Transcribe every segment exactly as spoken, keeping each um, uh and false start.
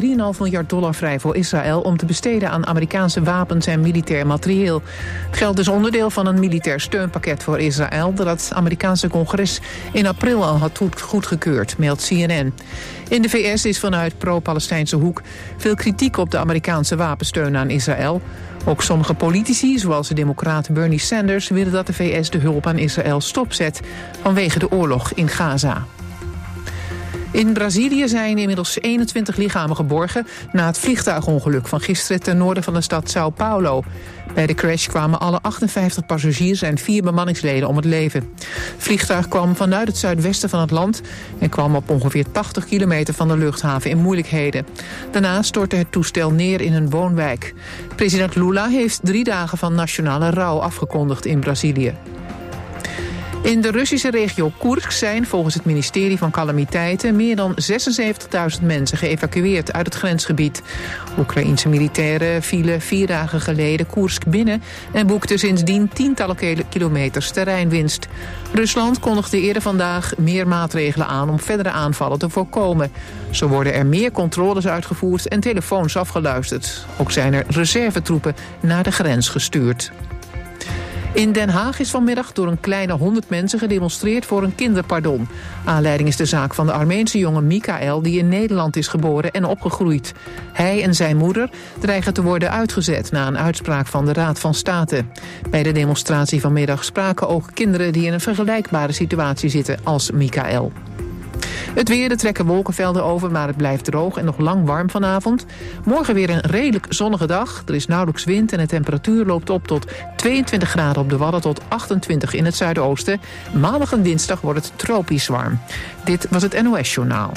drie komma vijf miljard dollar vrij voor Israël om te besteden aan Amerikaanse wapens en militair materieel. Het geld is onderdeel van een militair steunpakket voor Israël dat het Amerikaanse congres in april al had goedgekeurd, meldt C N N. In de V S is vanuit pro-Palestijnse hoek veel kritiek op de Amerikaanse wapensteun aan Israël. Ook sommige politici, zoals de democraat Bernie Sanders, willen dat de V S de hulp aan Israël stopzet vanwege de oorlog in Gaza. In Brazilië zijn inmiddels eenentwintig lichamen geborgen na het vliegtuigongeluk van gisteren ten noorden van de stad Sao Paulo. Bij de crash kwamen alle achtenvijftig passagiers en vier bemanningsleden om het leven. Het vliegtuig kwam vanuit het zuidwesten van het land en kwam op ongeveer tachtig kilometer van de luchthaven in moeilijkheden. Daarna stortte het toestel neer in een woonwijk. President Lula heeft drie dagen van nationale rouw afgekondigd in Brazilië. In de Russische regio Koersk zijn volgens het ministerie van Calamiteiten meer dan zesenzeventigduizend mensen geëvacueerd uit het grensgebied. Oekraïense militairen vielen vier dagen geleden Koersk binnen en boekten sindsdien tientallen kilometers terreinwinst. Rusland kondigde eerder vandaag meer maatregelen aan om verdere aanvallen te voorkomen. Zo worden er meer controles uitgevoerd en telefoons afgeluisterd. Ook zijn er reservetroepen naar de grens gestuurd. In Den Haag is vanmiddag door een kleine honderd mensen gedemonstreerd voor een kinderpardon. Aanleiding is de zaak van de Armeense jongen Mikael die in Nederland is geboren en opgegroeid. Hij en zijn moeder dreigen te worden uitgezet na een uitspraak van de Raad van State. Bij de demonstratie vanmiddag spraken ook kinderen die in een vergelijkbare situatie zitten als Mikael. Het weer, er trekken wolkenvelden over, maar het blijft droog en nog lang warm vanavond. Morgen weer een redelijk zonnige dag. Er is nauwelijks wind en de temperatuur loopt op tot tweeëntwintig graden op de Wadden tot achtentwintig in het zuidoosten. Maandag en dinsdag wordt het tropisch warm. Dit was het N O S-journaal.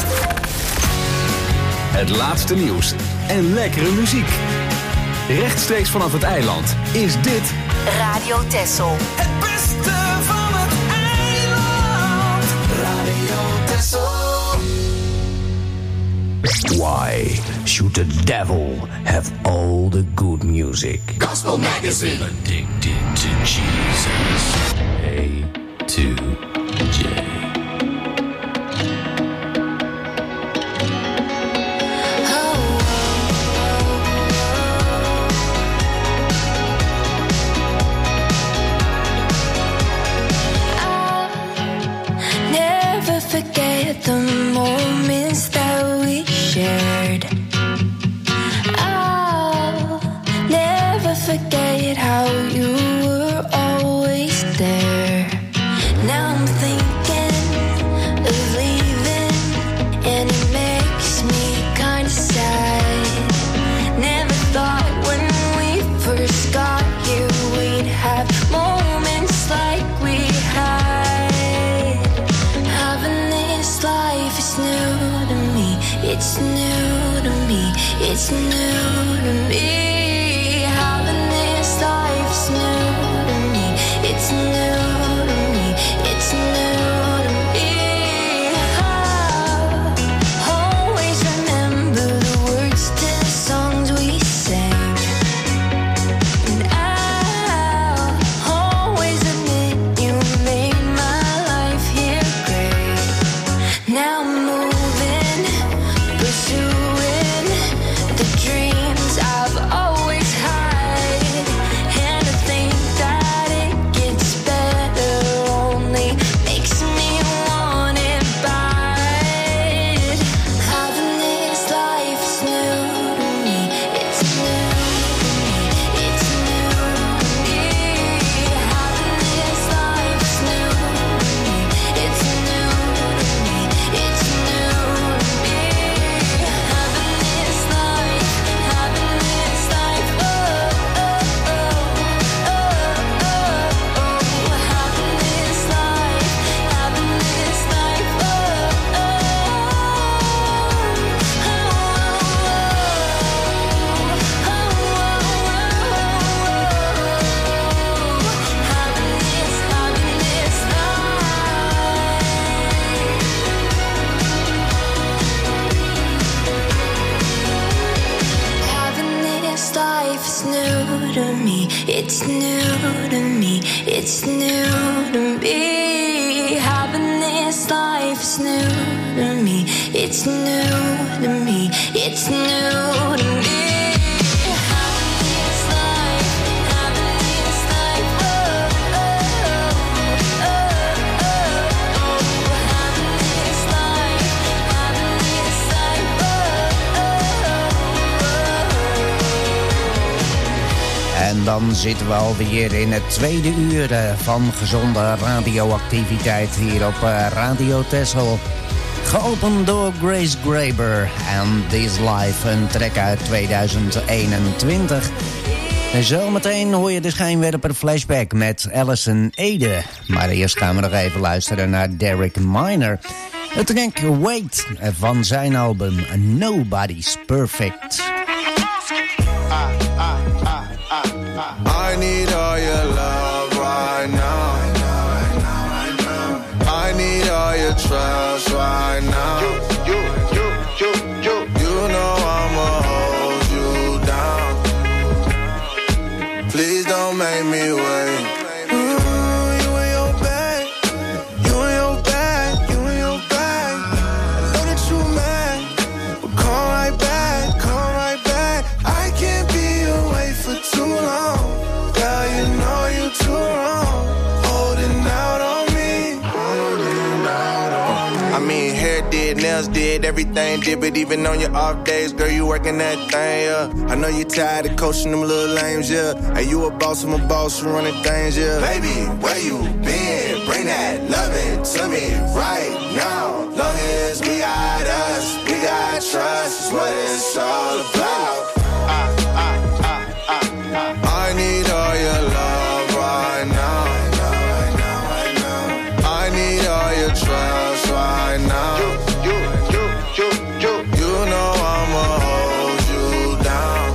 Het laatste nieuws en lekkere muziek. Rechtstreeks vanaf het eiland is dit Radio Texel. Het beste van het eiland. Radio Texel. Why should the devil have all the good music? Gospel Magazine. Addicted to Jesus. A to J. Forget the moments that we shared. I'll never forget how you were always there. Now I'm thinking of leaving, and it makes me kinda sad. Never thought when we first got here we'd have moments like we had. Life is new to me, it's new to me, it's new to me. Having this life is new to me, it's new to me, it's new to me. I'll always remember the words to the songs we sang, and I'll always admit you made my life here great. Now I'm moving, pursuing the dreams I've always had, and I think that it gets better only makes me want it bad. Having this life is new to me, it's new to me, it's new to me. Having this life is new to me, it's new to me, it's new to me. Having this life, having this life, oh, oh, oh, oh, oh, oh. Having this life, having this life, oh, oh, having this, having this life. Having this life is new to me, it's new to me, it's new to me. Having this life is new to me, it's new to me, it's new to me. En dan zitten we alweer in het tweede uur van gezonde radioactiviteit hier op Radio Texel. Geopend door Grace Graber en This Life, een track uit tweeduizend eenentwintig. En zometeen hoor je de schijnwerper flashback met Alison Ede. Maar eerst gaan we nog even luisteren naar Derek Minor. Het track Wait van zijn album Nobody's Perfect. I need all your love right now. I need all your trust right now. You, you, you, you, you. You know I'ma hold you down. Please don't make me wait. Ooh, you in your bag. You in your bag. You in your bag. I know that you mad, but come right back. Come right back. I can't be away for too long. Girl, you know you too wrong. Holding out on me. Holding out on me. I mean, hair did, nails did, everything did. But even on your off days, girl, you working that thing, yeah. I know you tired of coaching them little lames, yeah. Hey, you a boss, I'm a boss, you running things, yeah. Baby, where you been? Bring that loving to me right now. Long as we got us, we got trust, is what it's all about. I, I, I, I, I need all your love right now. I need all your trust right now. You, you, you, you, you. You know I'ma hold you down.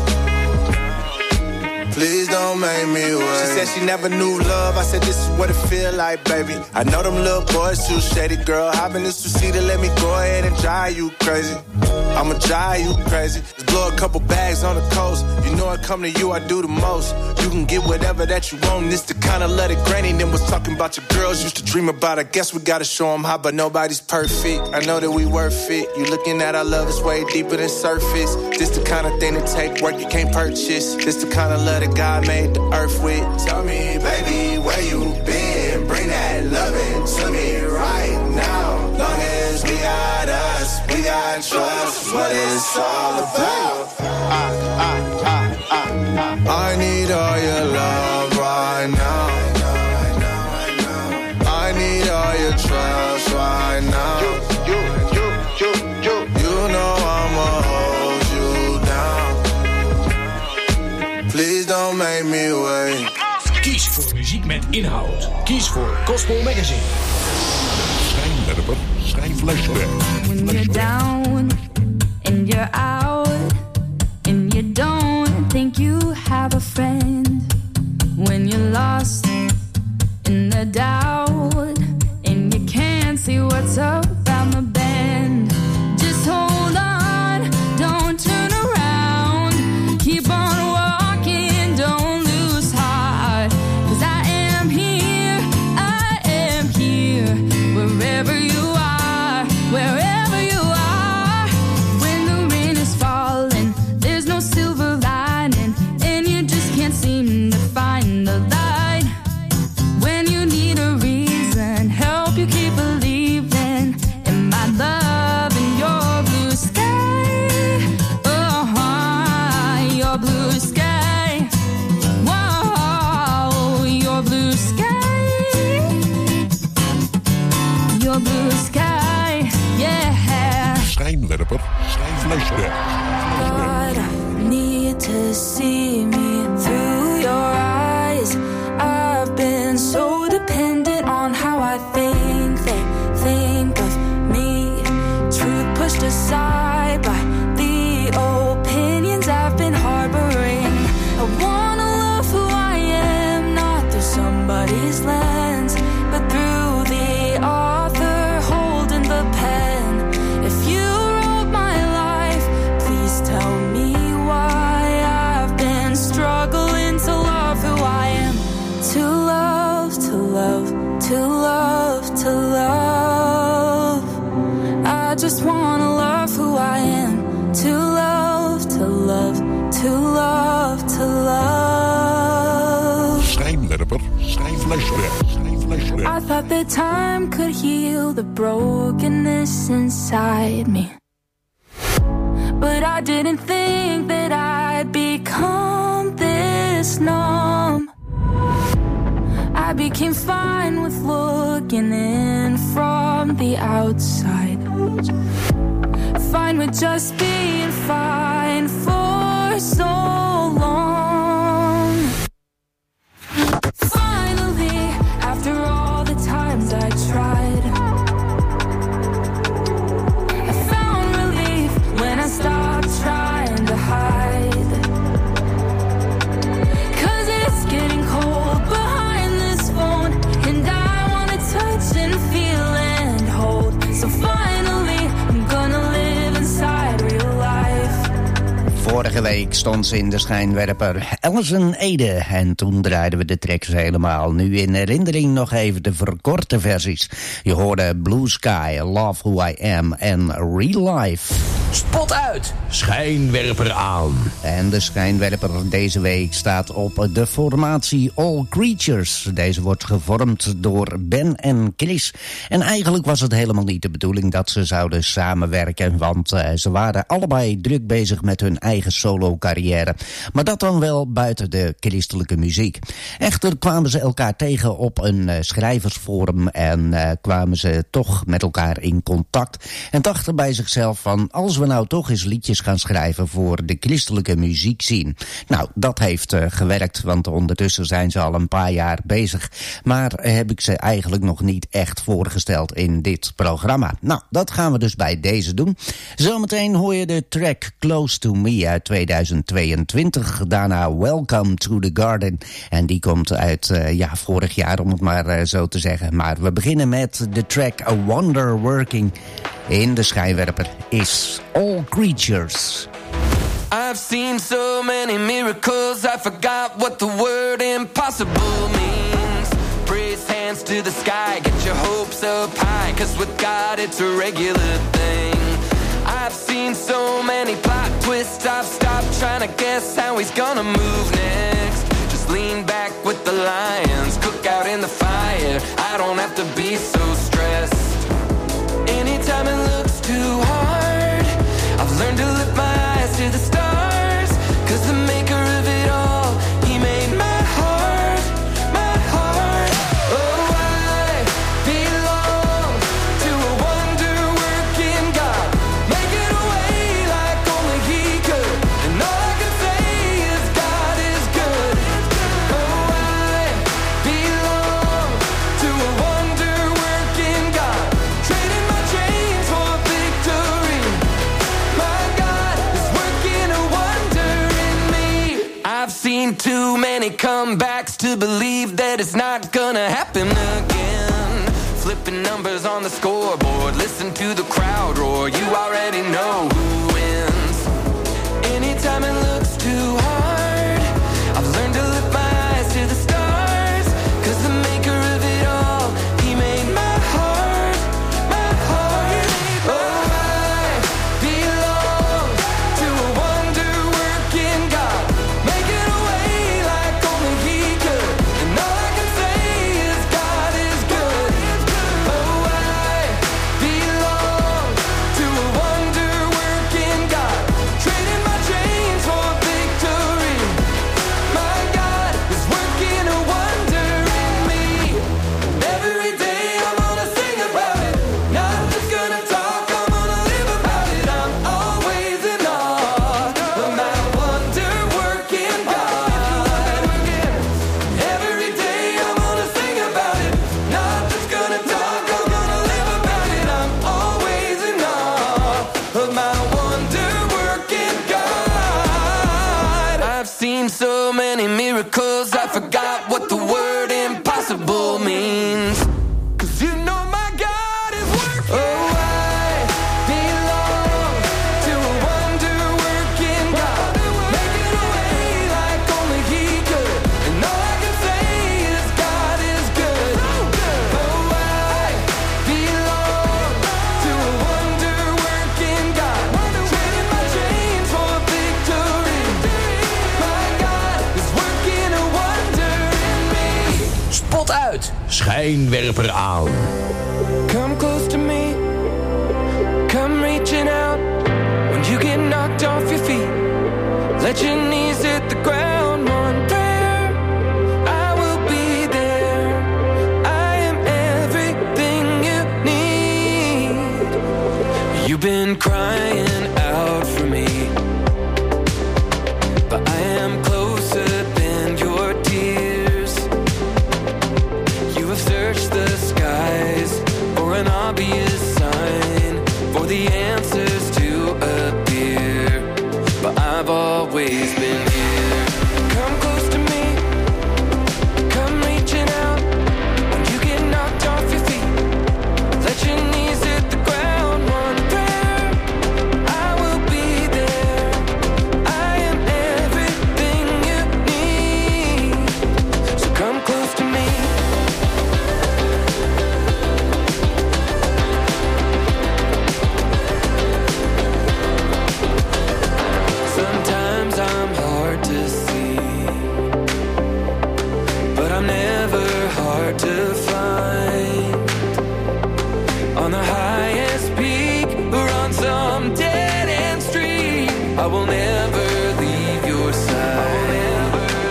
Please don't make me wait. She said she never knew love. I said this is what it feel like, baby. I know them little boys too shady, girl. Hopping this two-seater, let me go ahead and drive you crazy. I'ma drive you crazy. Just blow a couple bags on the coast. You know I come to you, I do the most. You can get whatever that you want. This the kind of love that Granny then was talking about your girls used to dream about. I guess we gotta show them how, but nobody's perfect. I know that we worth it. You looking at our love is way deeper than surface. This the kind of thing that take work you can't purchase. This the kind of love that God made the earth with. Tell me, baby, where you been? Bring that loving to me right now. Long as we got us, we got trust, is what it's all about. I, I, I, I, I need all your love right now. I need all your trust right now. You, you, you, you, you. You know I'ma hold you down. Please don't make me wait. Kies voor muziek met inhoud. Kies voor Gospel Magazine. Schijnwerper, schijnflashback. When you're down and you're out and you don't think you have a friend. When you're lost in the doubt and you can't see what's around the bend. Just hold on, don't turn around. Keep on walking, don't lose heart. 'Cause I am here, I am here. Wherever you are, wherever you are. When the rain is falling, there's no silver lining, and you just can't seem to find the light. When you need a reason, help you keep believing in my love and your blue sky. Oh, your blue sky. Wow, your blue sky. Your blue sky, yeah. Schijnwerper, schijnflashback. God, I need to see me through your eyes. I've been so dependent on how I think they think of me. Truth pushed aside by the opinions I've been harboring. I wanna love who I am, not through somebody's lens, but through the author holding the pen. If you wrote my life, please tell me why I've been struggling to love who I am. To love, to love, to love, to love. I just wanna love flashback. I thought that time could heal the brokenness inside me, but I didn't think that I'd become this numb. I became fine with looking in from the outside, fine with just being fine for so long. Finally, after all the times I tried, I found relief when I stopped trying to hide. 'Cause it's getting cold behind this phone, and I wanna touch and feel and hold. So finally, I'm gonna live inside real life. Vorige week stond ze in de schijnwerper, Alison Ede. En toen draaiden we de tracks helemaal. Nu in herinnering nog even de verkorte versies. Je hoorde Blue Sky, Love Who I Am en Real Life. Spot uit, schijnwerper aan. En de schijnwerper deze week staat op de formatie All Creatures. Deze wordt gevormd door Ben en Chris. En eigenlijk was het helemaal niet de bedoeling dat ze zouden samenwerken, want uh, ze waren allebei druk bezig met hun eigen solo-carrière. Maar dat dan wel buiten de christelijke muziek. Echter kwamen ze elkaar tegen op een uh, schrijversforum en uh, kwamen ze toch met elkaar in contact. En dachten bij zichzelf van, als we nou toch eens liedjes gaan schrijven voor de christelijke muziek zien. Nou, dat heeft uh, gewerkt, want ondertussen zijn ze al een paar jaar bezig. Maar heb ik ze eigenlijk nog niet echt voorgesteld in dit programma. Nou, dat gaan we dus bij deze doen. Zometeen hoor je de track Close to Me uit tweeduizend tweeëntwintig. Daarna Welcome to the Garden. En die komt uit uh, ja, vorig jaar, om het maar uh, zo te zeggen. Maar we beginnen met de track A Wonder Working. In de schijnwerper is All Creatures. I've seen so many miracles, I forgot what the word impossible means. Praise hands to the sky, get your hopes up high, 'cause with God it's a regular thing. I've seen so many plot twists, I've stopped trying to guess how he's gonna move next. Just lean back with the lions, cook out in the fire, I don't have to be so stressed. Anytime it looks too hard, I've learned to lift my eyes to the stars, 'cause the maker of it all, he made my heart, my heart. Oh, I belong to a wonder-working God, making a way like only he could, and all I can say is God is good. Oh, I belong to a wonder-working God, trading my chains for victory. My God is working a wonder in me. I've seen too many comebacks to believe that it's not gonna happen again. Flipping numbers on the scoreboard, listen to the crowd roar, you already know who wins. Anytime it looks too hard, I've learned to lift my eyes to the stars, 'cause the maker of it all, he made my heart, my heart. Oh, I belong to a wonder-working God, making a way like only he could, and all I can say is God is good. Oh, I belong to a wonder-working God, trading my chains for victory. My God is working a wonder in me. Every day I'm gonna sing about it, not just gonna talk, I'm gonna live about it. I'm always in awe of my wonder-working God. Every day I'm gonna sing about it, not just gonna talk, I'm gonna live about it. I'm always in awe of my wonder-working God. I've seen so many miracles, I forgot what the word impossible means. 'Cause you know my God is working. Oh, I belong to a wonder-working God, making a way like only he could, and all I can say is God is good. Oh, I belong to a wonder-working God, trading my chains for victory. My God is working a wonder in schijnwerper aan. Come close to me. Come reaching out. When you get knocked off your feet, let your knees hit the ground. One prayer, I will be there. I am everything you need. You've been crying out for me, but I am closer than your tears. You have searched the skies for an obvious sign, for the answers to appear, but I've always been here. Come close to me. Come reaching out. When you get knocked off your feet, let your knees hit the ground. One prayer, I will be there. I am everything you need. So come close to me. Sometimes I'm hard to see, but I'm never hard to find. On the highest peak or on some dead end street, I will never leave your side.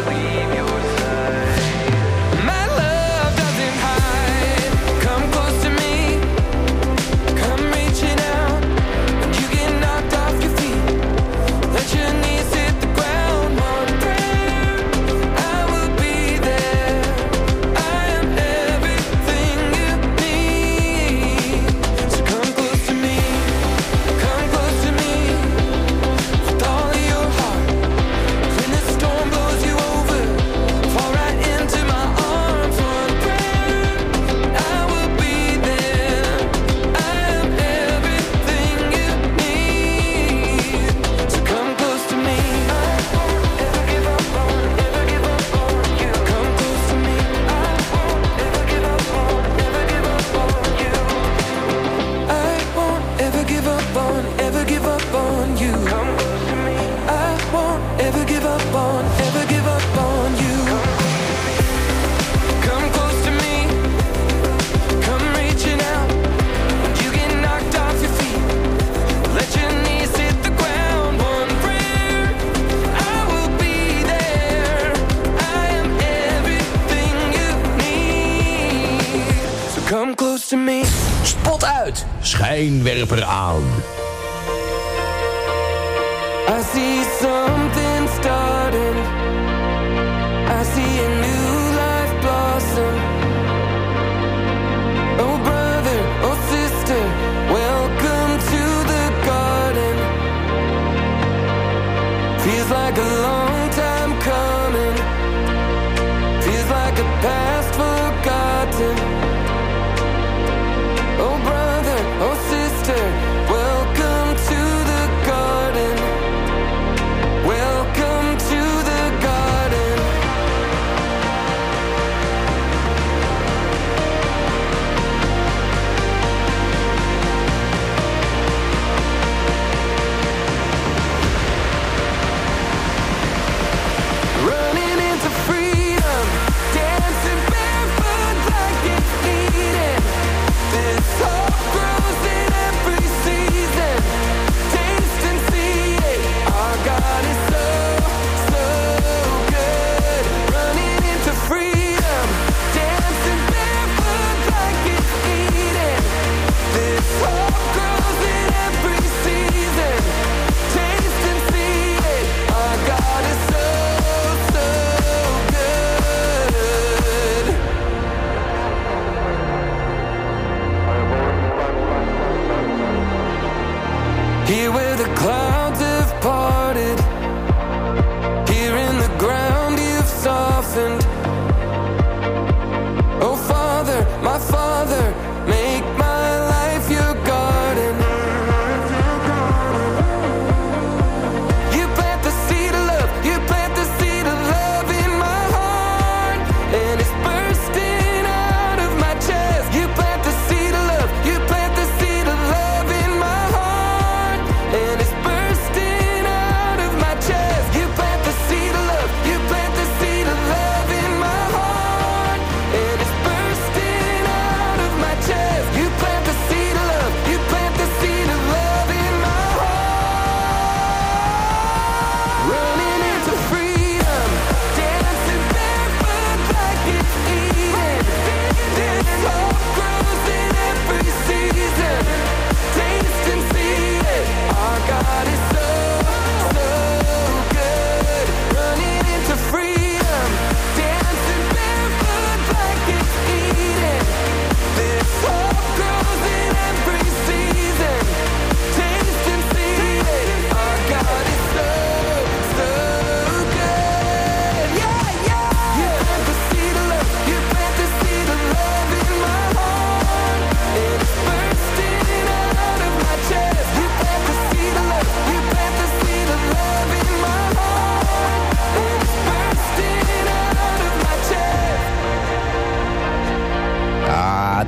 My love doesn't hide. Come close to me. Come reaching out. When you get knocked off your feet, let your knees hit the ground. One prayer, I will be there. I am everything you need. So come close to me. Come close to me. With all of your heart. When the storm blows you over, fall right into my arms. One prayer, I will be there. I am everything you need. So come close to me. I won't ever give up on, ever give up on you. Come close to me. I won't ever give up on, ever give up on you. I won't ever give up on, ever give up on you. Come close to me. I won't ever give up on, ever give up on you. Come close to me. Come reaching out. You get knocked off your feet. Let your knees hit the ground. One prayer, I will be there. I am everything you need. So come close to me. Spot uit, schijnwerper aan. I see something starting. I see a new life blossom. Oh brother, oh sister, welcome to the garden. Feels like a long time coming. Feels like a past forgotten. Oh brother, oh sister, welcome to the garden. Welcome to the garden.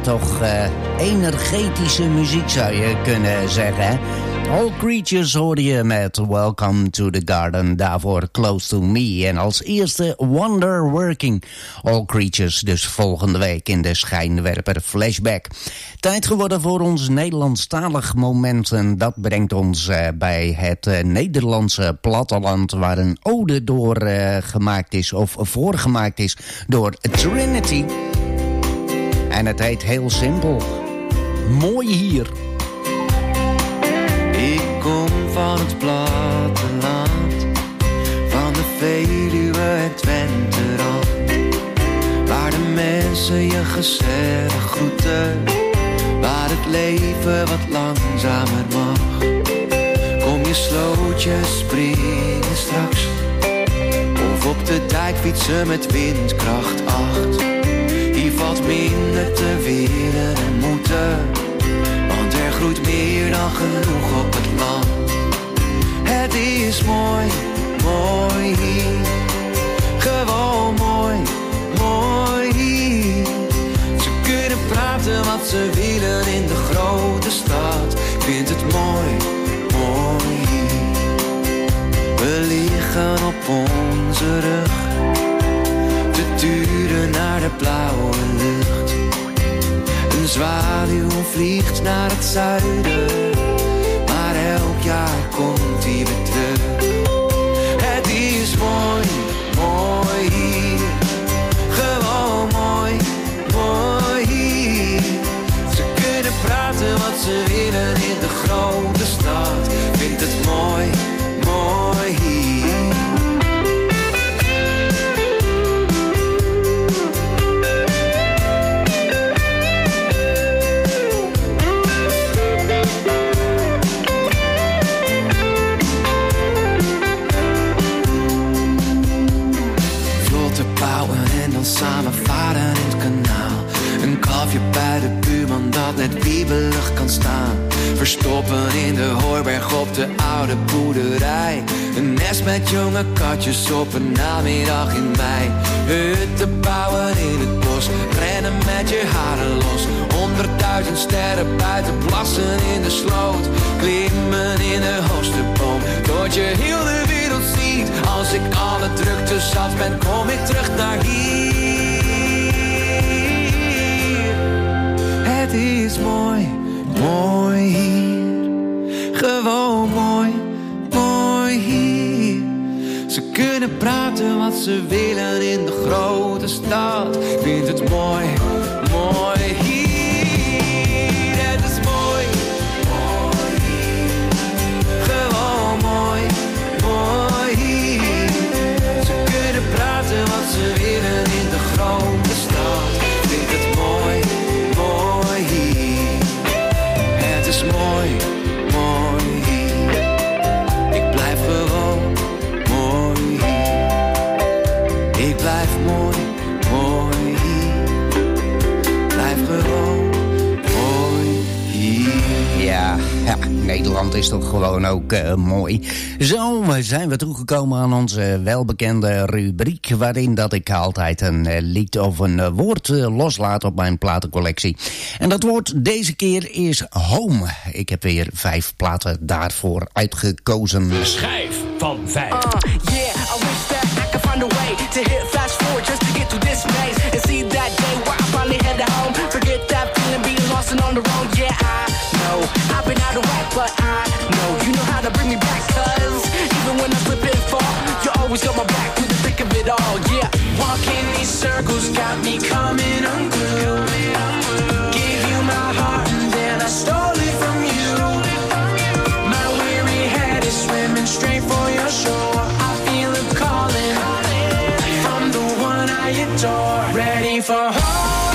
toch uh, energetische muziek zou je kunnen zeggen. Hè? All Creatures hoorde je met Welcome to the Garden, daarvoor Close to Me. En als eerste Wonder Working. All Creatures dus volgende week in de Schijnwerper Flashback. Tijd geworden voor ons Nederlandstalig moment. En dat brengt ons uh, bij het uh, Nederlandse platteland, waar een ode door uh, gemaakt is, of voorgemaakt is door Trinity. En het heet heel simpel: Mooi hier. Ik kom van het platteland, van de Veluwe en Twenterand, waar de mensen je gezellig groeten, waar het leven wat langzamer mag. Kom je slootjes springen straks, of op de dijk fietsen met windkracht acht. Hier valt minder te willen en moeten, want er groeit meer dan genoeg op het land. Het is mooi, mooi hier. Gewoon mooi, mooi hier. Ze kunnen praten wat ze willen in de grote stad. Ik vind het mooi, mooi hier. We liggen op onze rug, te turen naar de blauwe lucht. Een zwaluw vliegt naar het zuiden, maar elk jaar komt hij weer terug. Het is mooi, mooi hier. Gewoon mooi, mooi hier. Ze kunnen praten wat ze willen in de grote stad. Vindt het mooi, mooi hier. Samen varen in het kanaal. Een kalfje bij de buurman dat net wiebelig kan staan. Verstoppen in de hooiberg op de oude boerderij. Een nest met jonge katjes op een namiddag in mei. Hutten bouwen in het bos, rennen met je haren los. Honderdduizend sterren buiten, plassen in de sloot. Klimmen in de hoogste boom, tot je heel de wereld ziet. Als ik alle drukte zat ben, kom ik terug naar hier. Het is mooi, mooi hier. Gewoon mooi, mooi hier. Ze kunnen praten wat ze willen in de grote stad. Ik vind het mooi, mooi hier. Het is mooi, mooi hier. Gewoon mooi, mooi hier. Ze kunnen praten wat ze willen in de grote stad. Ik vind het mooi, mooi hier. Het is mooi, mooi hier. Ik blijf gewoon mooi hier. Ik blijf mooi, mooi hier. Blijf gewoon mooi hier. Ja, ja, Nederland is toch gewoon ook uh, mooi. Zo zijn we toegekomen aan onze welbekende rubriek, waarin dat ik altijd een uh, lied of een uh, woord uh, loslaat op mijn platencollectie. En dat woord deze keer is home. Ik heb weer vijf platen daarvoor uitgekozen. De schijf van vijf. Uh, yeah, I wish that I could find a way to hit fast forward just to get through this maze and see that day where I finally headed home. Forget that feeling being lost and on the road. Yeah, I know I've been out of whack, but I know you know how to bring me back. Cause even when I slip and fall, you always got my back through the thick of it all. Yeah, walking these circles got me coming unglued. Gave you my heart and then I stole it from you. My weary head is swimming straight for your shore. I feel it calling from the one I adore. Ready for home.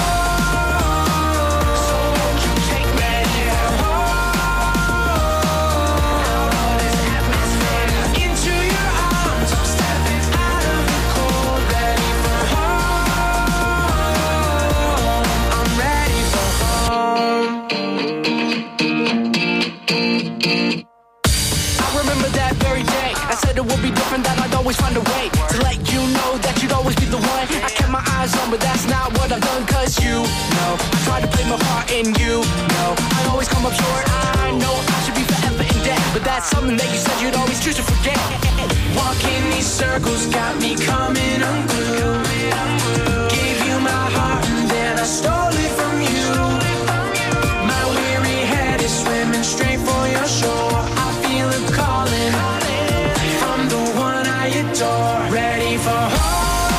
It would be different, that I'd always find a way to let you know that you'd always be the one I kept my eyes on, but that's not what I've done. Cause you know I try tried to play my part in you. No, I always come up short. I know I should be forever in debt, but that's something that you said you'd always choose to forget. Walking these circles got me coming unglued. Gave you my heart and then I stole it from you. My weary head is swimming straight for your shore. I feel it calling from the one I adore. Ready for home.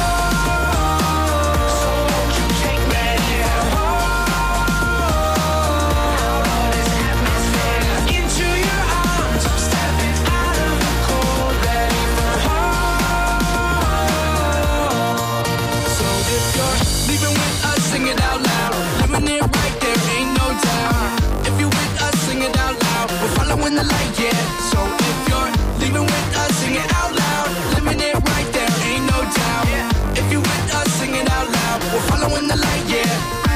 In the light, yeah. So if you're leaving with us, sing it out loud. Living it right there, ain't no doubt. If you're with us, sing it out loud. We're following the light, yeah.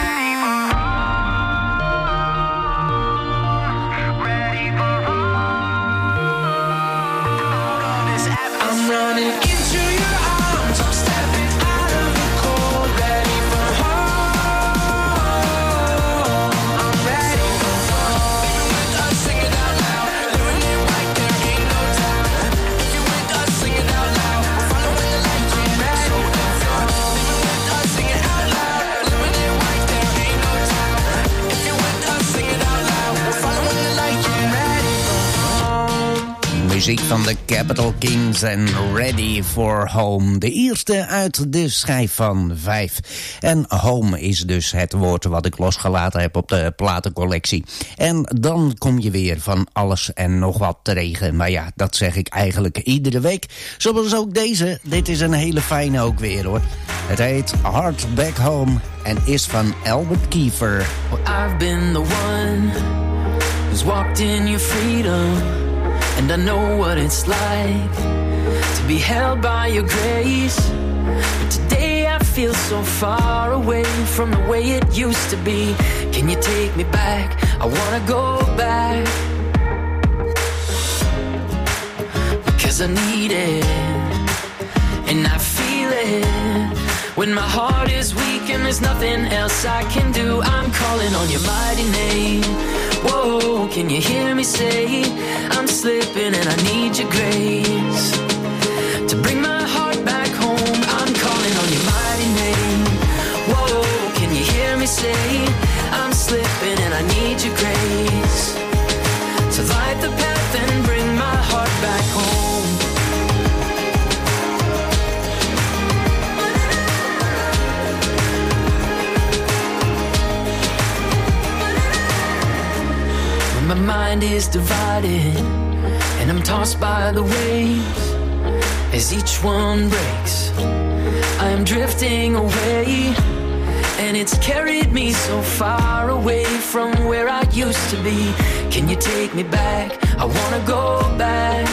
I'm running into your arms. I'm stepping out of the cold. Ready for home. I'm ready for home. Living with us, sing it out loud. Muziek van de Capital Kings en Ready for Home. De eerste uit de schijf van vijf. En home is dus het woord wat ik losgelaten heb op de platencollectie. En dan kom je weer van alles en nog wat tegen. Maar ja, dat zeg ik eigenlijk iedere week. Zoals ook deze. Dit is een hele fijne ook weer hoor. Het heet Hard Back Home en is van Albert Kiefer. Well, I've been the one who's walked in your freedom. And I know what it's like to be held by your grace. But today I feel so far away from the way it used to be. Can you take me back? I wanna go back. Because I need it. And I feel it. When my heart is weak and there's nothing else I can do, I'm calling on your mighty name. Whoa, can you hear me say, I'm slipping and I need your grace to bring my heart back home. I'm calling on your mighty name. Whoa, can you hear me say, I'm slipping and I need your grace to light the path and bring my heart back home. My mind is divided and I'm tossed by the waves. As each one breaks, I am drifting away. And it's carried me so far away from where I used to be. Can you take me back? I wanna go back.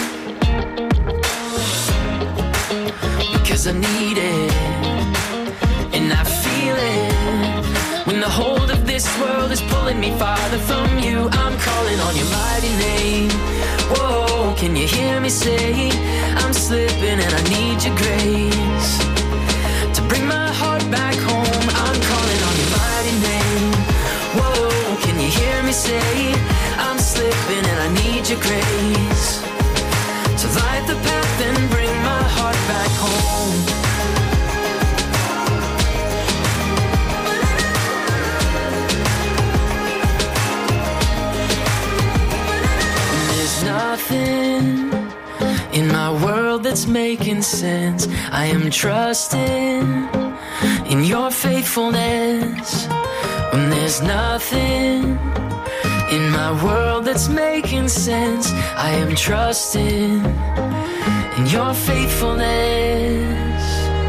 Because I need it. And I feel it. When the hold of this world is pulling me farther from you, I'm calling on your mighty name. Whoa, can you hear me say, I'm slipping and I need your grace to bring my heart back home. I'm calling on your mighty name. Whoa, can you hear me say, I'm slipping and I need your grace to light the path and bring my heart back home. Nothing in my world that's making sense. I am trusting in your faithfulness. When there's nothing in my world that's making sense, I am trusting in your faithfulness.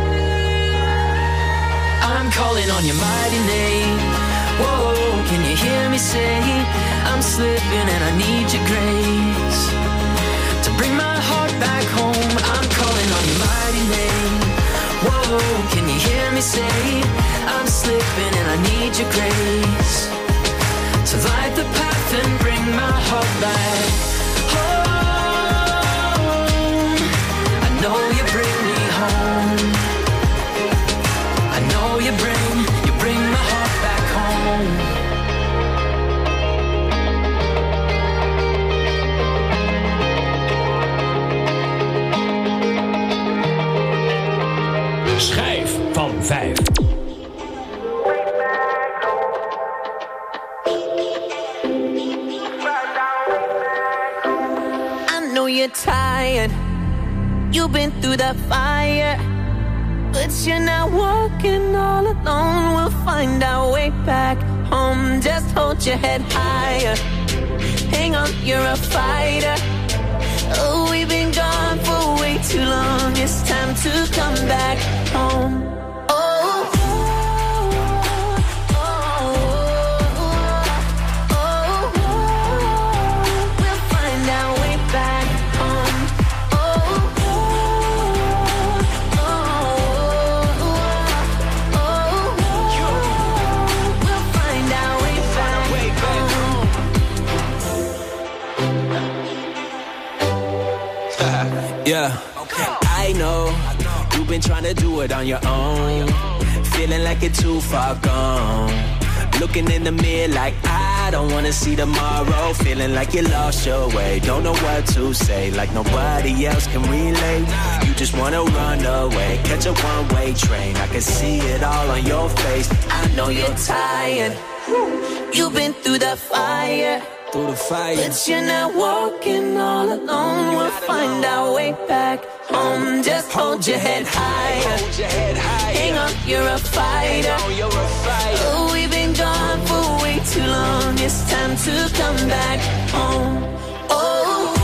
I'm calling on your mighty name. Whoa, can you hear me say, I'm slipping and I need your grace to bring my heart back home. I'm calling on your mighty name. Whoa, can you hear me say, I'm slipping and I need your grace to light the path and bring my heart back home. I know you bring me home. I know you bring, you bring my heart back home. vijf. I know you're tired. You've been through the fire, but you're not walking all alone. We'll find our way back home. Just hold your head higher. Hang on, you're a fighter. Oh, we've been gone for way too long. It's time to come back home. Yeah, I know you've been trying to do it on your own, feeling like you're too far gone, looking in the mirror like I don't wanna see tomorrow, feeling like you lost your way, don't know what to say, like nobody else can relate, you just wanna run away, catch a one-way train, I can see it all on your face. I know you're tired, you've been through the fire, through the fire, but you're not walking all alone. We'll find our way back home. Just hold your head higher. Hold your head higher. Hang on, you're a fighter. Hang on, you're a fighter. Oh, we've been gone for way too long. It's time to come back home. Oh.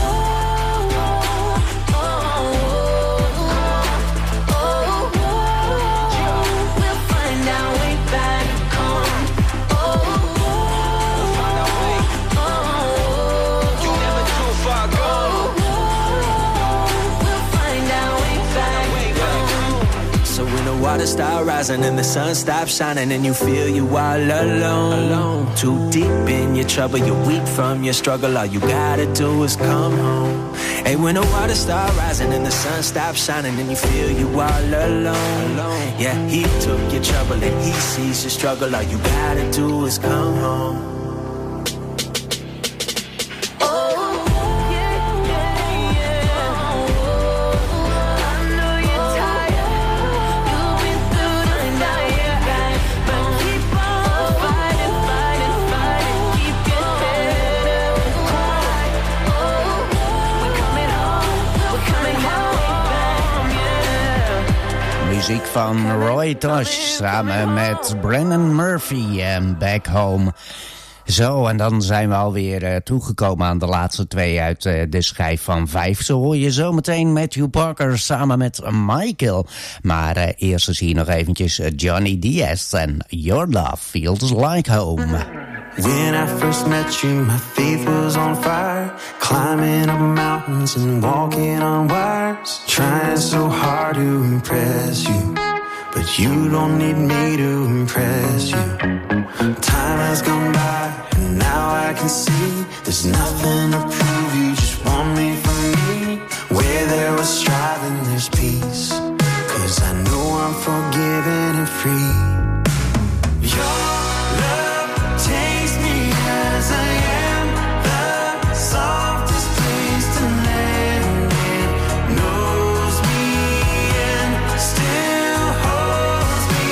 Water start rising and the sun stops shining and you feel you all alone. alone. Too deep in your trouble, you're weak from your struggle. All you gotta do is come home. Hey, when the water start rising and the sun stops shining and you feel you all alone. alone. Yeah, he took your trouble and he sees your struggle. All you gotta do is come home. Muziek van Roy Tosh samen met Brennan Murphy en Back Home. Zo, en dan zijn we alweer uh, toegekomen aan de laatste twee uit uh, de schijf van vijf. Zo hoor je zometeen Matthew Parker samen met Michael. Maar uh, eerst is hier nog eventjes uh, Johnny Diaz en Your Love Feels Like Home. When I first met you, my faith was on fire. Climbing up mountains and walking on wires. Trying so hard to impress you, but you don't need me to impress you. Time has gone by, and now I can see there's nothing to prove. You just want me for me. Where there was striving, there's peace. Cause I know I'm forgiven and free. Your love takes me as I am, the softest place to land. It knows me and still holds me.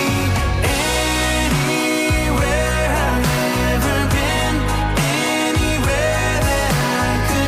Anywhere I've ever been, anywhere that I could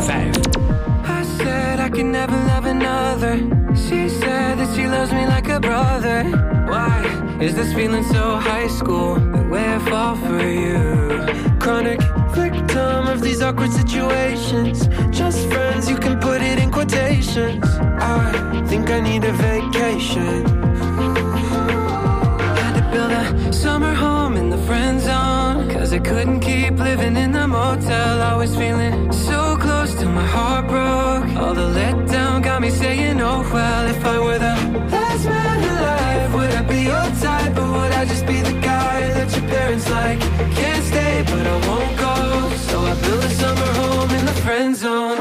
vijf. I said I could never love another. She said that she loves me like a brother. Why is this feeling so high school? The way I fall for you. Chronic victim of these awkward situations. Just friends, you can put it in quotations. I think I need a vacation. Had to build a summer home in the friend zone, cause I couldn't keep living in the motel. Always feeling so close till my heart broke. All the letdown got me saying, oh well. If I were the last man alive, would I be your type? Or would I just be the guy that your parents like? Can't stay but I won't go, so I built a summer home in the friend zone.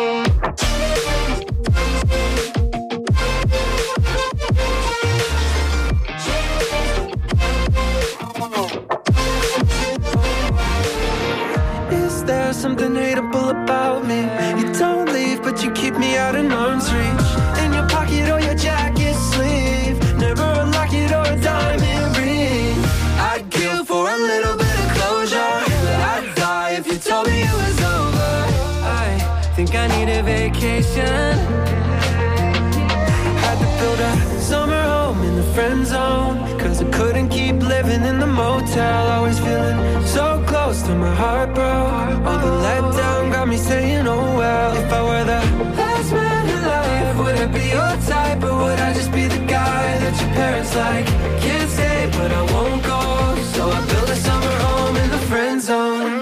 Something hateable about me. You don't leave, but you keep me out in arm's reach. In your pocket or your jacket sleeve. Never unlock it or a diamond ring. I'd kill for a little bit of closure. I'd die if you told me it was over. I think I need a vacation. Had to build a summer home in the friend zone, cause I couldn't keep living in the motel. Always feeling so close till my heart broke. All the letdown got me saying, oh well. If I were the last man alive, would I be your type? Or would I just be the guy that your parents like? Can't stay but I won't go, so I built a summer home in the friend zone.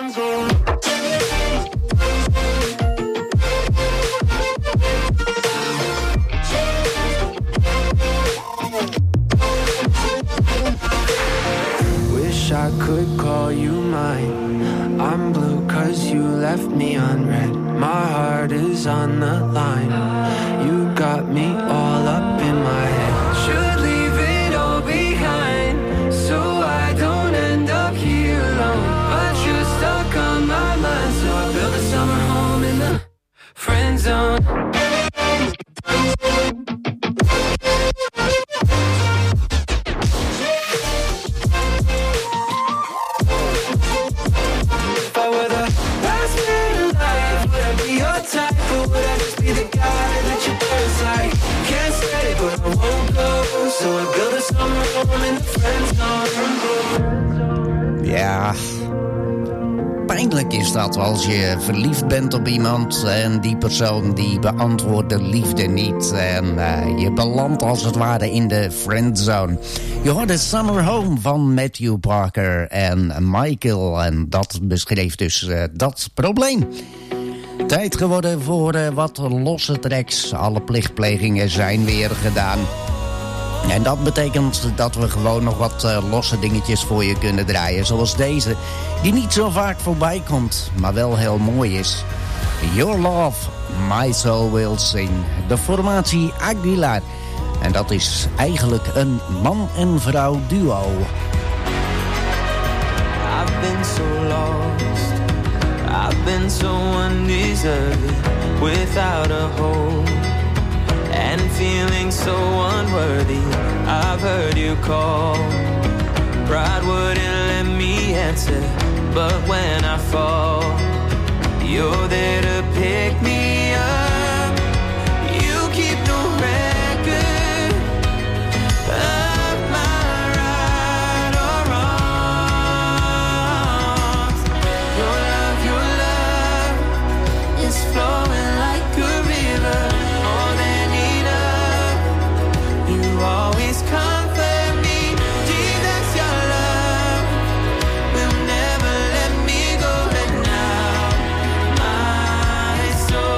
I could call you mine. I'm blue cause you left me unread. My heart is on the line. You got me all up in my head. Should leave it all behind, so I don't end up here alone. But you're stuck on my mind, so I built a summer home in the friend zone. Ja, pijnlijk is dat als je verliefd bent op iemand en die persoon die beantwoordt de liefde niet. En uh, je belandt als het ware in de friendzone. Je hoorde Summer Home van Matthew Parker en Michael. En dat beschreef dus uh, dat probleem. Tijd geworden voor uh, wat losse tracks. Alle plichtplegingen zijn weer gedaan. En dat betekent dat we gewoon nog wat uh, losse dingetjes voor je kunnen draaien. Zoals deze, die niet zo vaak voorbij komt, maar wel heel mooi is. Your Love, My Soul Will Sing. De formatie Aguilar. En dat is eigenlijk een man- en vrouw duo. I've been so lost. I've been so undeserved. Without a hope. And feeling so unworthy, I've heard you call. Pride wouldn't let me answer, but when I fall, you're there to pick me up. You keep no record of my right or wrongs. Your love, your love is flowing like a river. Always comfort me, Jesus, your love will never let me go. And now my soul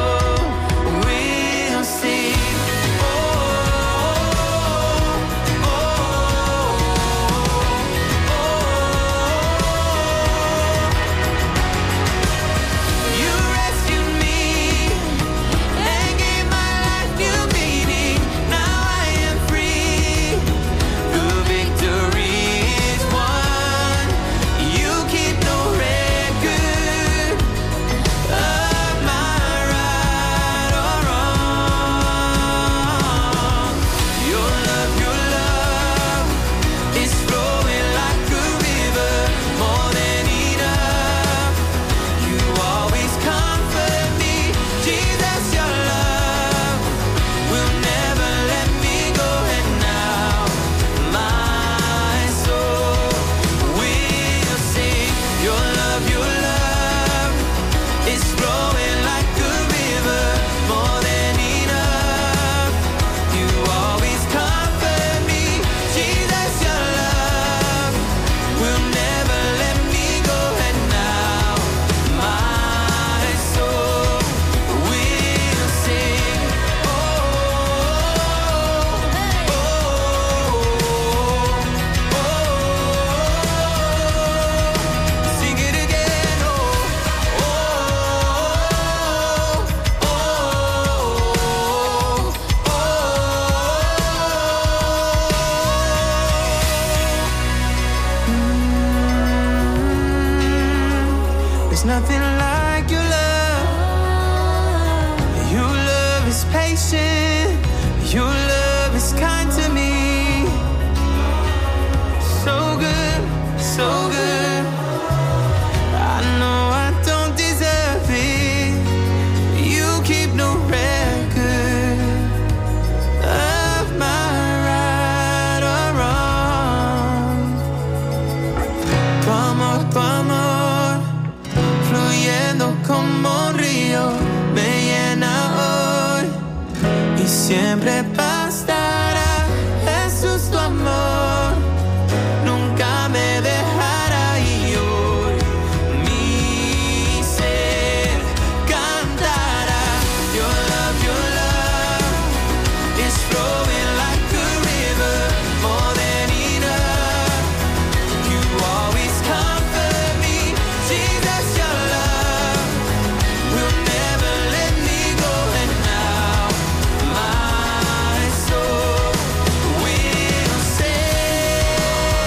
me bastará. Jesús, tu amor nunca me dejará y hoy mi ser cantará. Your love, your love is flowing like a river, more than enough. You always comfort me, Jesus, your love will never let me go. And now my soul will sing.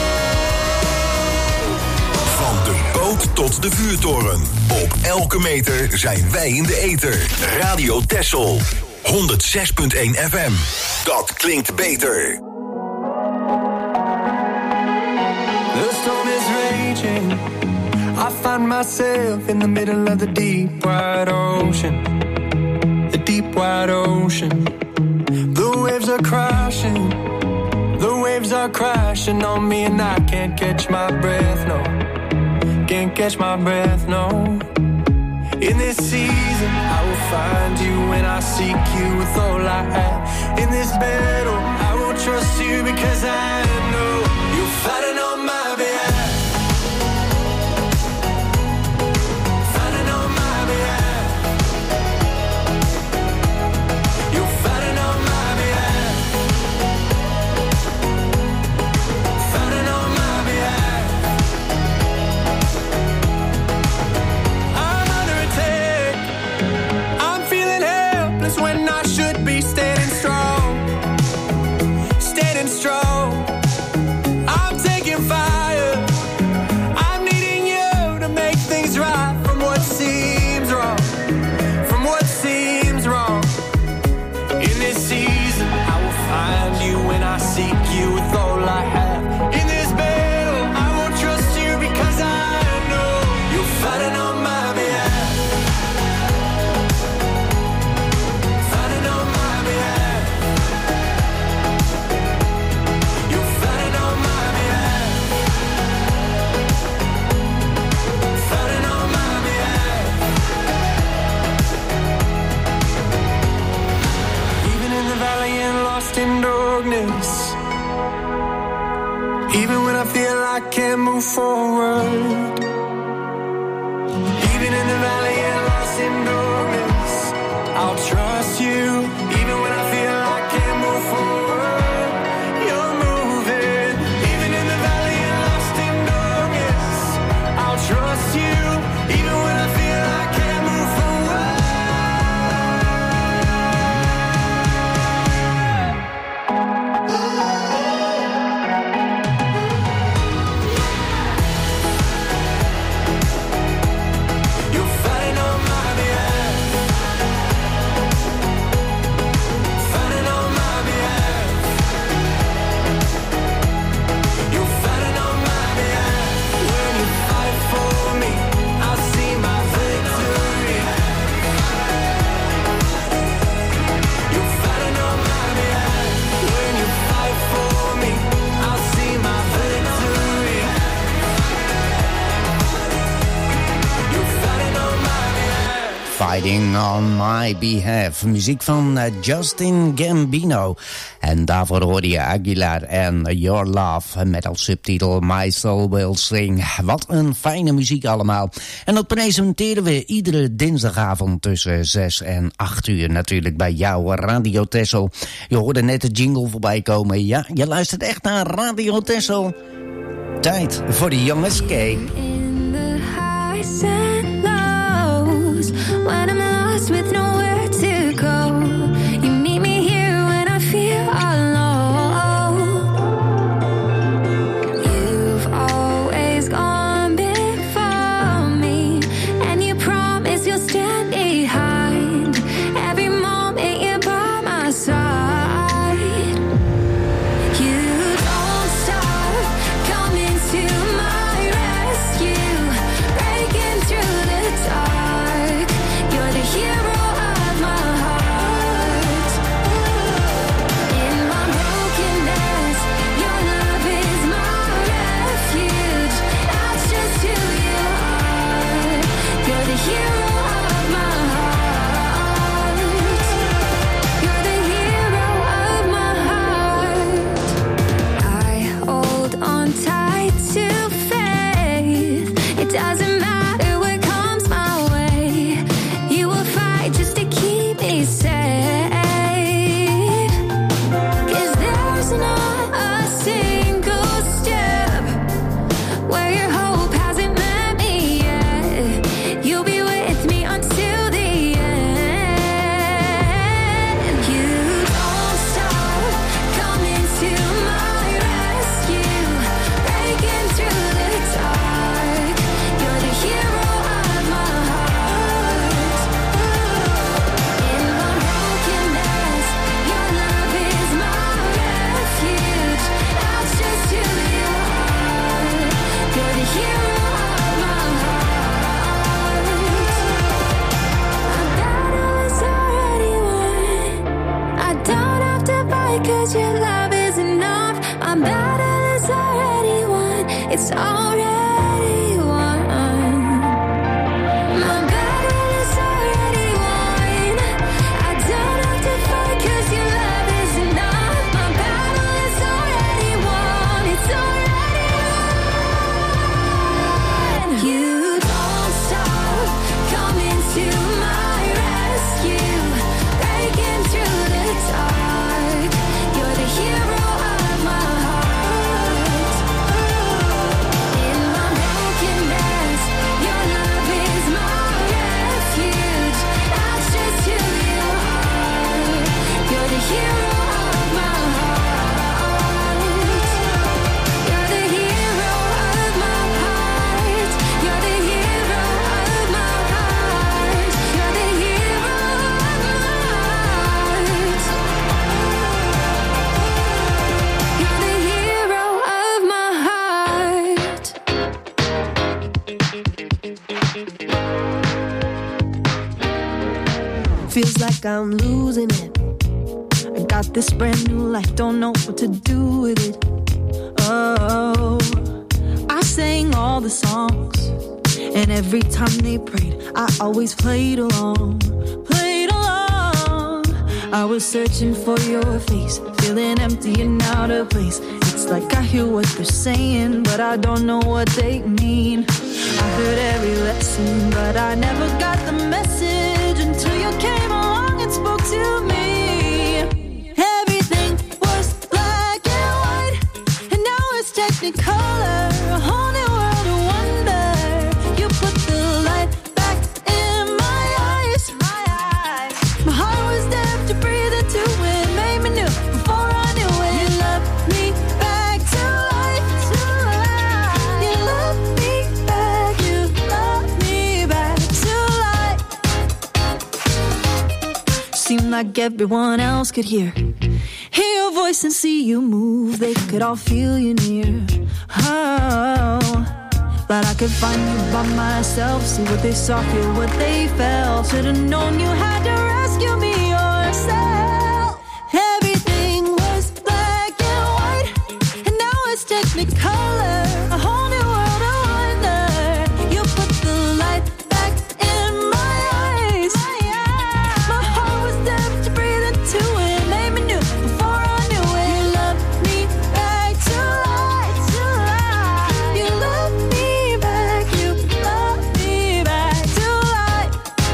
Van de boot tot de vuurtoren. Op elke meter zijn wij in de ether. Radio Texel. honderd zes komma één F M. Dat klinkt beter. The storm is raging. I find myself in the middle of the deep wide ocean. The deep wide ocean. The waves are crashing. The waves are crashing on me and I can't catch my breath, no. Can't catch my breath, no. In this season, I will find you when I seek you with all I have. In this battle, I will trust you because I know you're fighting on my behalf. Fighting on my behalf. You're fighting on my behalf. Fighting on my behalf. I'm under attack. I'm feeling helpless when I should be standing strong. Standing strong. I'm taking fire. I'm needing you to make things right from what seems wrong. From what seems wrong. In this season, I will find you when I seek you with all I have. In this battle, I will trust you because I know you're fighting on my behalf. Fighting on my behalf. You're fighting on my behalf. Fighting on my behalf. Even in the valley and lost in darkness. Even when I feel I can't move forward. Even in the valley and lost in darkness, I'll trust you. Even when I feel I can't move forward, you're moving. Even in the valley and lost in darkness, I'll trust you. Even when I feel I can't move forward. You're fighting on my behalf. Fighting on my behalf. You're fighting on my behalf. When you fight for me, I'll see my victory. You're fighting on my behalf. When you fight for me, I'll see my victory. You're fighting on my behalf. Fighting on My Behalf. Muziek van eh, Justin Gambino. En daarvoor hoorde je Aguilar en Your Love met als subtitel My Soul Will Sing. Wat een fijne muziek allemaal. En dat presenteren we iedere dinsdagavond tussen zes en acht uur natuurlijk bij jou, Radio Texel. Je hoorde net de jingle voorbij komen. Ja, je luistert echt naar Radio Texel. Tijd voor de jongens K. In the highs and lows, when I'm lost with nowhere to go, you meet me here when I feel alone. You've always gone before me, and you promise you'll stand behind every moment you're by my side. You don't stop coming to my rescue, breaking through it's already won. My battle is already won. I don't have to fight 'cause your love is enough. My battle is already won. It's already won. You don't stop coming to my rescue, breaking through the dark. You're the hero of my heart. In my brokenness, your love is my refuge. That's just who you are. You're the hero of my heart. You're the hero of my heart. You're the hero of my heart. You're the hero of my heart. You're the hero of my heart. Feels like I'm losing it. I got this brand new life, don't know what to do with it. Oh, I sang all the songs, and every time they prayed, I always played along, played along. I was searching for your face, feeling empty and out of place. It's like I hear what they're saying, but I don't know what they mean. I heard every lesson, but I never got the message until you came along and spoke to me. Everything was black and white, and now it's technicolor, a whole new world of wonder. You put the light back in my eyes. My heart was deaf to breathe into it, made me new before I knew it. You love me back to life. You love me back, you love me back to life. Seemed like everyone else could hear Hear your voice and see you move. They could all feel you near. Oh, but I could find you by myself. See what they saw, feel what they felt. Should've known you had to rescue me yourself. Everything was black and white, and now it's technicolor, a whole new world of wonder. You put the light back in my eyes. My heart was deaf to breathe into it, made me new before I knew it. You love me back to life. You love me back, you love me back to life.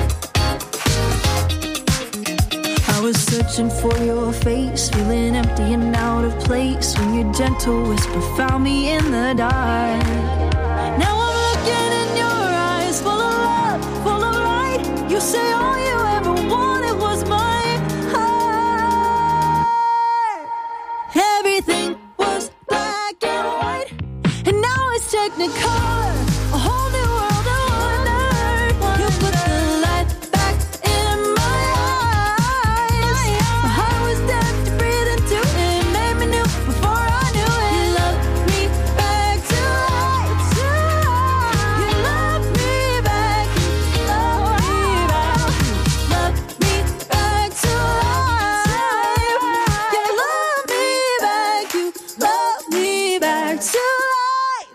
I was searching for your face, feeling empty and out of place, when your gentle whisper found me in the dark. Now I'm looking in your eyes, full of love, full of light. You say all you ever wanted was my heart. Everything was black and white, and now it's technicolor, a whole new world of wonder. You put the light back in my eyes. My heart was deaf to breathe into it, made me new before I knew it. You love me back to life. You love me back, you love me back. Love me back to life. You love me back, you love me back to life.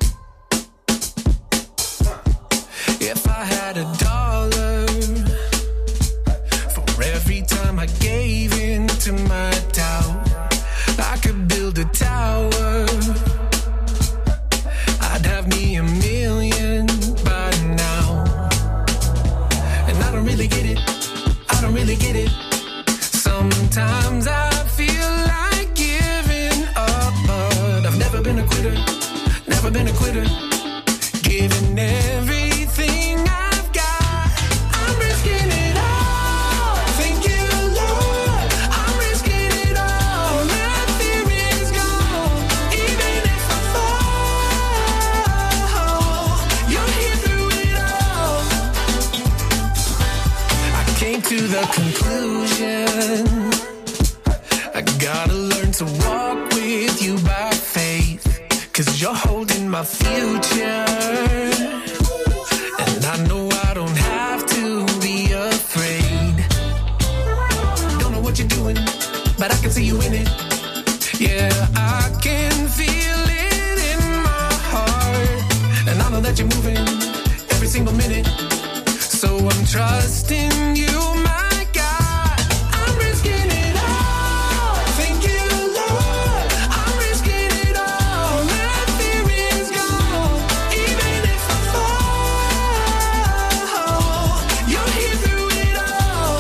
If I had a dollar for every time I gave in to my doubt, I could build a tower. I'd have me a million by now. And I don't really get it, I don't really get it. Sometimes I feel like giving up, but I've never been a quitter, never been a quitter. Giving everything I've got, I'm risking it all. Thank you, Lord, I'm risking it all. My fear is gone, even if I fall. You're here through it all. I came to the conclusion I gotta learn to walk with you by faith, 'cause you're holding my future. And I know I don't have to be afraid. Don't know what you're doing, but I can see you in it. Yeah, I can feel it in my heart. that you're moving every single minute. So I'm trusting you, my God. I'm risking it all. Thank you, Lord. I'm risking it all. My fear is gone. Even if I fall, you're here through it all.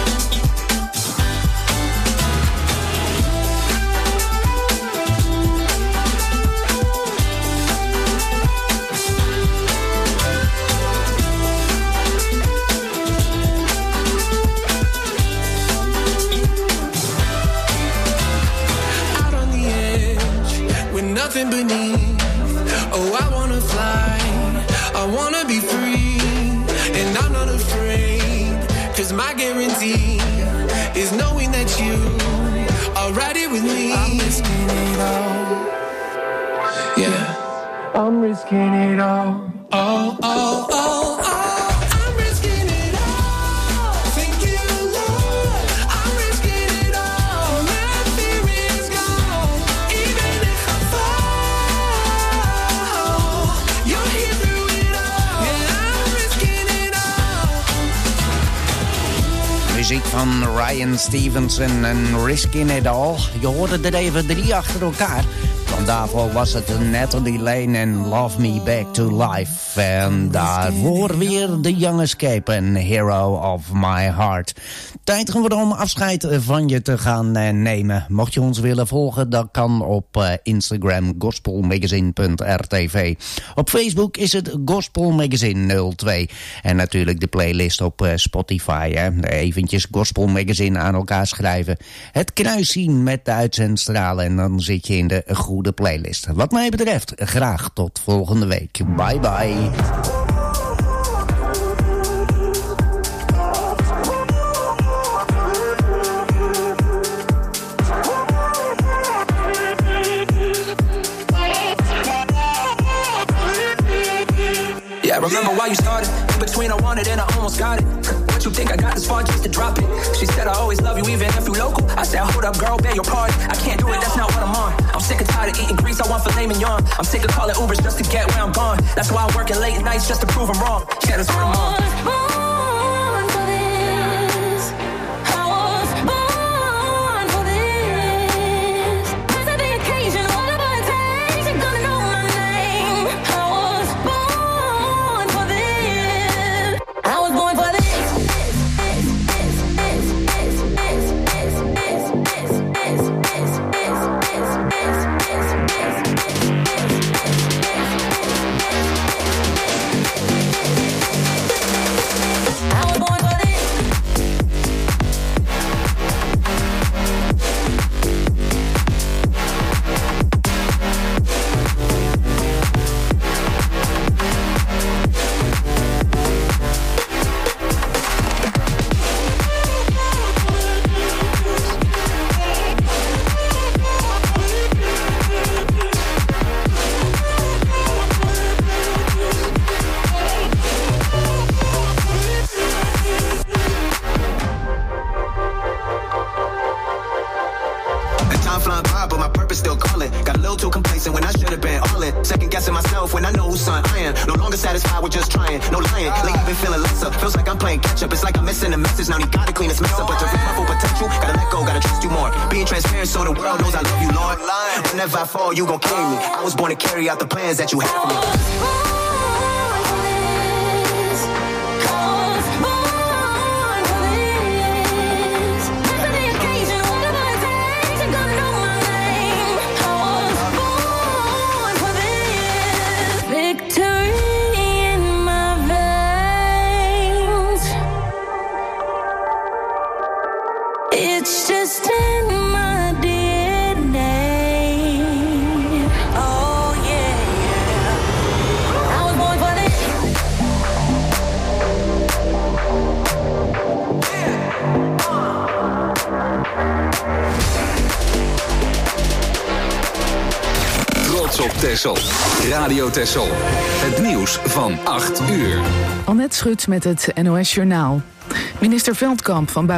Nothing beneath. Oh, I wanna fly. I wanna be free. And I'm not afraid. Cause my guarantee is knowing that you are right here with me. I'm risking it all. Yeah. I'm risking it all. Oh, oh, oh, oh. Muziek van Ryan Stevenson en Risking It All. Je hoorde er even drie achter elkaar. Want daarvoor was het Natalie Lane en Love Me Back to Life. En daarvoor weer The Young Escape en Hero of My Heart. Tijd geworden om afscheid van je te gaan nemen. Mocht je ons willen volgen, dat kan op Instagram gospelmagazine punt r t v. Op Facebook is het Gospel Magazine nul twee. En natuurlijk de playlist op Spotify. Hè. Eventjes Gospel Magazine aan elkaar schrijven. Het kruis zien met de uitzendstralen en dan zit je in de goede playlist. Wat mij betreft, graag tot volgende week. Bye bye. Yeah, remember why you started? In between I wanted and I almost got it. What you think I got this far just to drop it? She said I always love you even if you local. I said hold up girl, beg your pardon. I can't do it, that's not what I'm on. I'm sick and tired of eating grease, I want filet mignon. I'm sick of calling Ubers just to get where I'm gone. That's why I'm working late nights just to prove I'm wrong. Yeah, that's what I'm on. Satisfied with just trying, no lying. Lately been feeling lesser. Feels like I'm playing catch up. It's like I'm missing a message. Now you gotta clean this mess up. But to reach my full potential, gotta let go, gotta trust you more. Being transparent so the world knows I love you, Lord. Whenever I fall, you gon' carry me. I was born to carry out the plans that you have for me. Op Texel. Radio Texel. Het nieuws van acht uur. Annette Schut met het N O S Journaal. Minister Veldkamp van